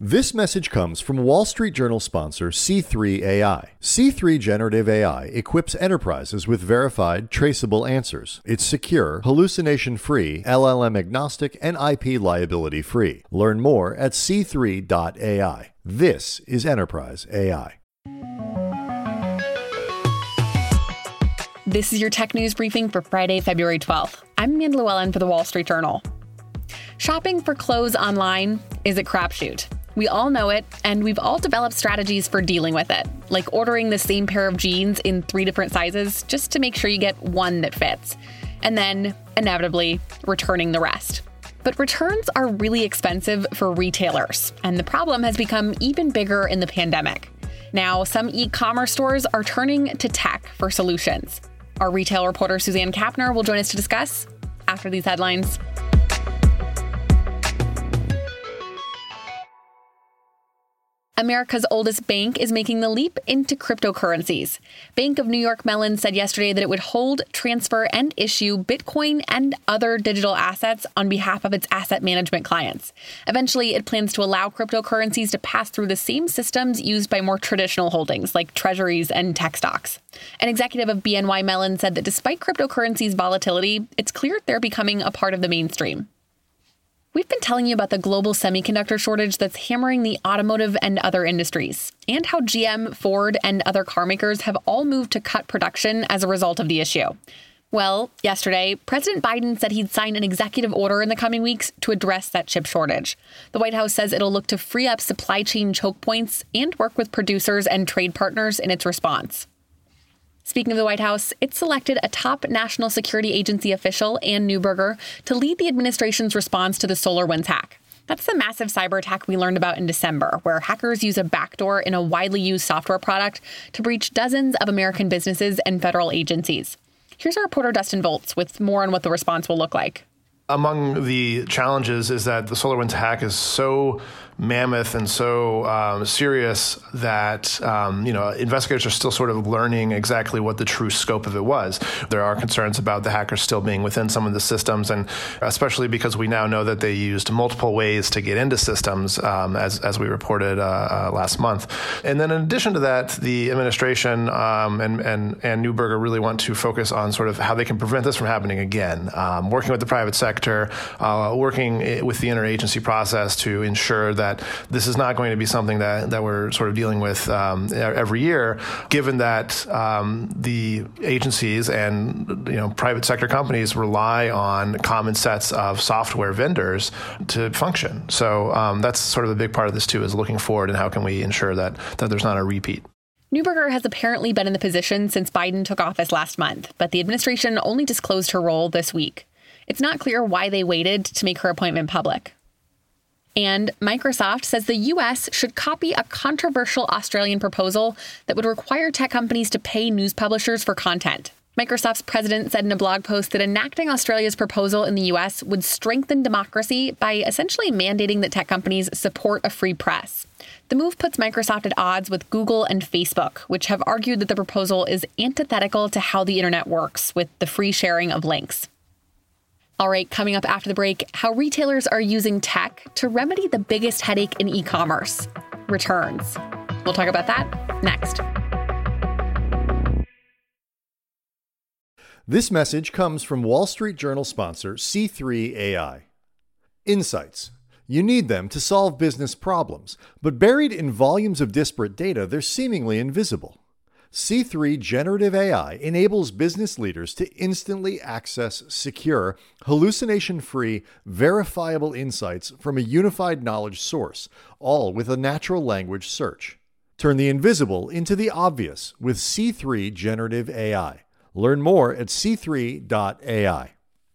This message comes from Wall Street Journal sponsor C3 AI. C3 Generative AI equips enterprises with verified, traceable answers. It's secure, hallucination-free, LLM-agnostic, and IP liability-free. Learn more at c3.ai. This is Enterprise AI. This is your tech news briefing for Friday, February 12th. I'm Amanda Llewellyn for the Wall Street Journal. Shopping for clothes online is a crapshoot. We all know it, and we've all developed strategies for dealing with it, like ordering the same pair of jeans in 3 different sizes just to make sure you get one that fits, and then, inevitably, returning the rest. But returns are really expensive for retailers, and the problem has become even bigger in the pandemic. Now, some e-commerce stores are turning to tech for solutions. Our retail reporter Suzanne Kapner will join us to discuss after these headlines. America's oldest bank is making the leap into cryptocurrencies. Bank of New York Mellon said yesterday that it would hold, transfer, and issue Bitcoin and other digital assets on behalf of its asset management clients. Eventually, it plans to allow cryptocurrencies to pass through the same systems used by more traditional holdings like treasuries and tech stocks. An executive of BNY Mellon said that despite cryptocurrencies' volatility, it's clear they're becoming a part of the mainstream. We've been telling you about the global semiconductor shortage that's hammering the automotive and other industries, and how GM, Ford, and other car makers have all moved to cut production as a result of the issue. Well, yesterday, President Biden said he'd sign an executive order in the coming weeks to address that chip shortage. The White House says it'll look to free up supply chain choke points and work with producers and trade partners in its response. Speaking of the White House, it selected a top national security agency official, Ann Neuberger, to lead the administration's response to the SolarWinds hack. That's the massive cyber attack we learned about in December, where hackers use a backdoor in a widely used software product to breach dozens of American businesses and federal agencies. Here's our reporter Dustin Volz with more on what the response will look like. Among the challenges is that the SolarWinds hack is so mammoth and so serious that investigators are still sort of learning exactly what the true scope of it was. There are concerns about the hackers still being within some of the systems, and especially because we now know that they used multiple ways to get into systems, as we reported last month. And then in addition to that, the administration and Neuberger really want to focus on sort of how they can prevent this from happening again, working with the private sector, working with the interagency process to ensure that this is not going to be something that we're sort of dealing with every year, given that the agencies and private sector companies rely on common sets of software vendors to function. So that's sort of a big part of this too, is looking forward and how can we ensure that there's not a repeat. Neuberger has apparently been in the position since Biden took office last month, but the administration only disclosed her role this week. It's not clear why they waited to make her appointment public. And Microsoft says the U.S. should copy a controversial Australian proposal that would require tech companies to pay news publishers for content. Microsoft's president said in a blog post that enacting Australia's proposal in the U.S. would strengthen democracy by essentially mandating that tech companies support a free press. The move puts Microsoft at odds with Google and Facebook, which have argued that the proposal is antithetical to how the internet works with the free sharing of links. All right, coming up after the break, how retailers are using tech to remedy the biggest headache in e-commerce, returns. We'll talk about that next. This message comes from Wall Street Journal sponsor C3 AI. Insights. You need them to solve business problems, but buried in volumes of disparate data, they're seemingly invisible. C3 Generative AI enables business leaders to instantly access secure, hallucination-free, verifiable insights from a unified knowledge source, all with a natural language search. Turn the invisible into the obvious with C3 Generative AI. Learn more at c3.ai.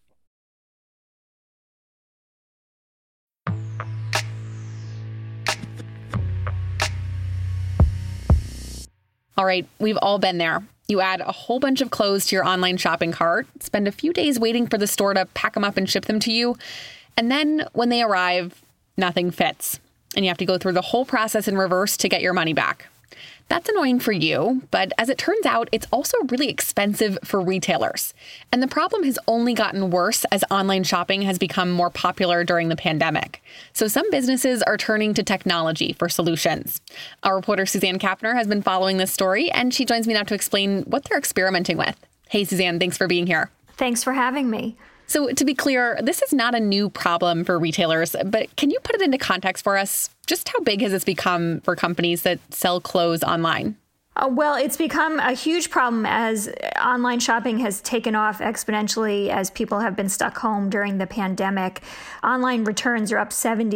All right, we've all been there. You add a whole bunch of clothes to your online shopping cart, spend a few days waiting for the store to pack them up and ship them to you, and then when they arrive, nothing fits. And you have to go through the whole process in reverse to get your money back. That's annoying for you, but as it turns out, it's also really expensive for retailers. And the problem has only gotten worse as online shopping has become more popular during the pandemic. So some businesses are turning to technology for solutions. Our reporter Suzanne Kapner has been following this story, and she joins me now to explain what they're experimenting with. Hey, Suzanne, thanks for being here. Thanks for having me. So to be clear, this is not a new problem for retailers, but can you put it into context for us? Just how big has this become for companies that sell clothes online? Well, it's become a huge problem as online shopping has taken off exponentially as people have been stuck home during the pandemic. Online returns are up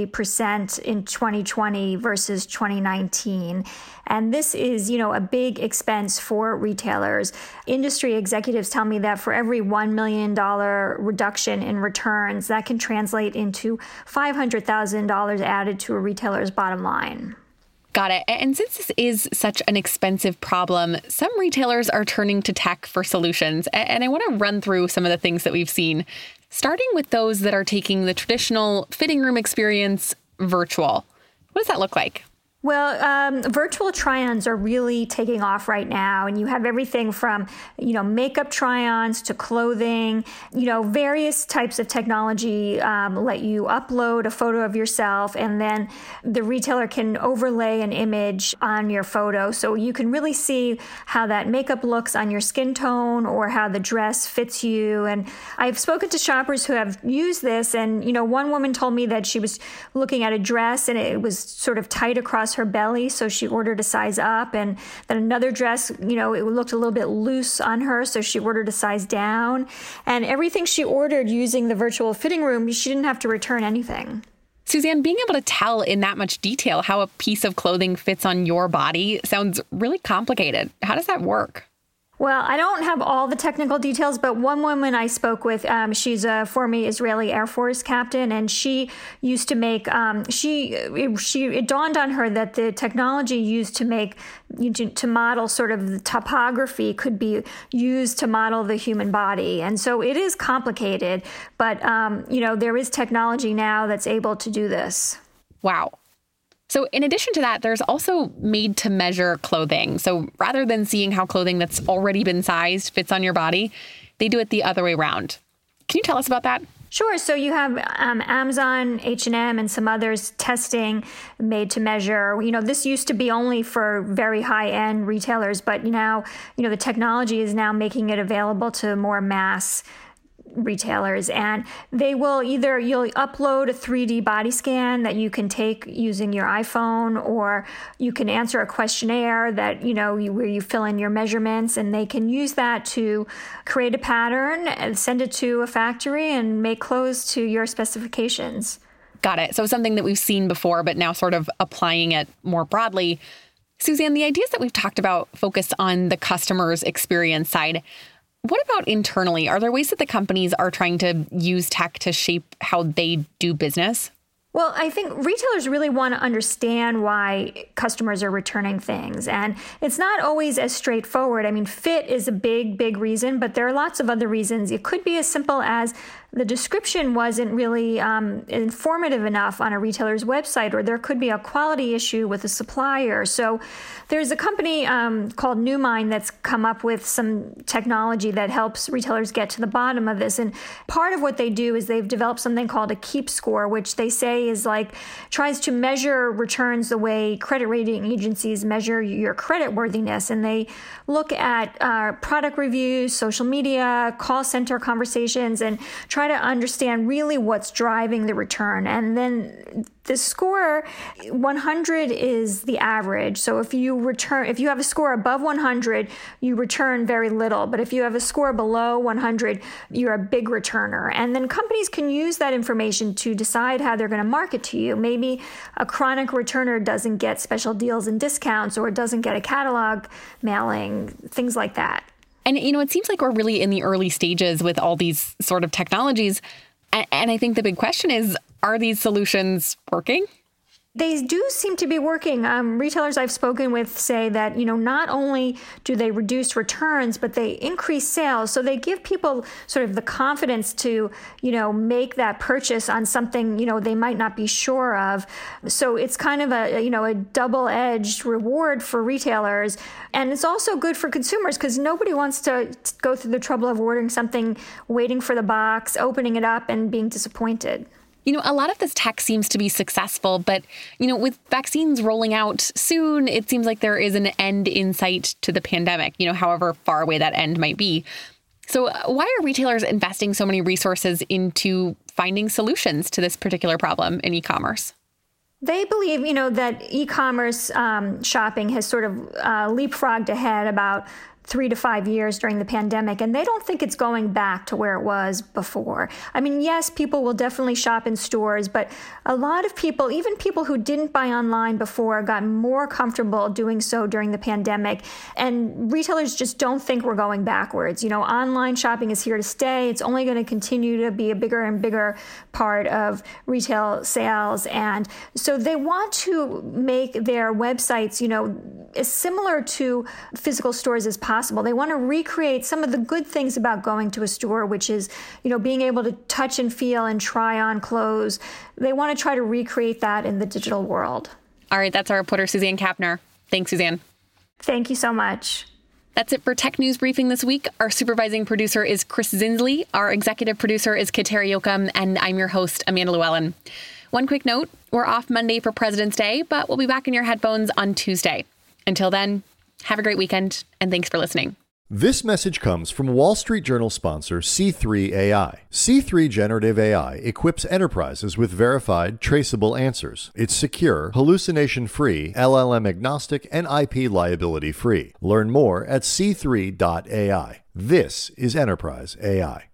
70% in 2020 versus 2019. And this is, a big expense for retailers. Industry executives tell me that for every $1 million reduction in returns, that can translate into $500,000 added to a retailer's bottom line. Got it. And since this is such an expensive problem, some retailers are turning to tech for solutions. And I want to run through some of the things that we've seen, starting with those that are taking the traditional fitting room experience virtual. What does that look like? Well, virtual try-ons are really taking off right now, and you have everything from, makeup try-ons to clothing, various types of technology let you upload a photo of yourself, and then the retailer can overlay an image on your photo, so you can really see how that makeup looks on your skin tone or how the dress fits you. And I've spoken to shoppers who have used this, and, one woman told me that she was looking at a dress and it was sort of tight across her belly, so she ordered a size up, and then another dress, it looked a little bit loose on her, so she ordered a size down, and everything she ordered using the virtual fitting room, she didn't have to return anything. Suzanne, being able to tell in that much detail how a piece of clothing fits on your body sounds really complicated. How does that work? Well, I don't have all the technical details, but one woman I spoke with, she's a former Israeli Air Force captain, and she used to make, it dawned on her that the technology used to make, to model sort of the topography could be used to model the human body. And so it is complicated, but, there is technology now that's able to do this. Wow. So in addition to that, there's also made-to-measure clothing. So rather than seeing how clothing that's already been sized fits on your body, they do it the other way around. Can you tell us about that? Sure. So you have Amazon, H&M, and some others testing made-to-measure. This used to be only for very high-end retailers, but now, the technology is now making it available to more mass retailers, and you'll upload a 3D body scan that you can take using your iPhone, or you can answer a questionnaire that, where you fill in your measurements, and they can use that to create a pattern and send it to a factory and make clothes to your specifications. Got it. So something that we've seen before, but now sort of applying it more broadly. Suzanne, the ideas that we've talked about focus on the customer's experience side. What about internally? Are there ways that the companies are trying to use tech to shape how they do business? Well, I think retailers really want to understand why customers are returning things. And it's not always as straightforward. I mean, fit is a big, big reason, but there are lots of other reasons. It could be as simple as the description wasn't really informative enough on a retailer's website, or there could be a quality issue with a supplier. So there's a company called Newmind that's come up with some technology that helps retailers get to the bottom of this. And part of what they do is they've developed something called a Keep Score, which they say is tries to measure returns the way credit rating agencies measure your credit worthiness. And they look at product reviews, social media, call center conversations, and try to understand really what's driving the return. And then the score, 100 is the average. So if you have a score above 100, you return very little. But if you have a score below 100, you're a big returner. And then companies can use that information to decide how they're going to market to you. Maybe a chronic returner doesn't get special deals and discounts, or doesn't get a catalog mailing, things like that. And, it seems like we're really in the early stages with all these sort of technologies. And I think the big question is, are these solutions working? They do seem to be working. Retailers I've spoken with say that, not only do they reduce returns, but they increase sales. So they give people sort of the confidence to, make that purchase on something, they might not be sure of. So it's kind of a double-edged reward for retailers. And it's also good for consumers because nobody wants to go through the trouble of ordering something, waiting for the box, opening it up, and being disappointed. A lot of this tech seems to be successful, but, with vaccines rolling out soon, it seems like there is an end in sight to the pandemic, however far away that end might be. So why are retailers investing so many resources into finding solutions to this particular problem in e-commerce? They believe, that e-commerce shopping has sort of leapfrogged ahead about 3 to 5 years during the pandemic, and they don't think it's going back to where it was before. I mean, yes, people will definitely shop in stores, but a lot of people, even people who didn't buy online before, got more comfortable doing so during the pandemic. And retailers just don't think we're going backwards. Online shopping is here to stay. It's only going to continue to be a bigger and bigger part of retail sales. And so they want to make their websites, as similar to physical stores as possible. They want to recreate some of the good things about going to a store, which is, being able to touch and feel and try on clothes. They want to try to recreate that in the digital world. All right, that's our reporter, Suzanne Kapner. Thanks, Suzanne. Thank you so much. That's it for Tech News Briefing this week. Our supervising producer is Chris Zinsley. Our executive producer is Kateri Yoakum, and I'm your host, Amanda Llewellyn. One quick note, we're off Monday for President's Day, but we'll be back in your headphones on Tuesday. Until then, have a great weekend, and thanks for listening. This message comes from Wall Street Journal sponsor C3 AI. C3 Generative AI equips enterprises with verified, traceable answers. It's secure, hallucination-free, LLM-agnostic, and IP liability-free. Learn more at c3.ai. This is Enterprise AI.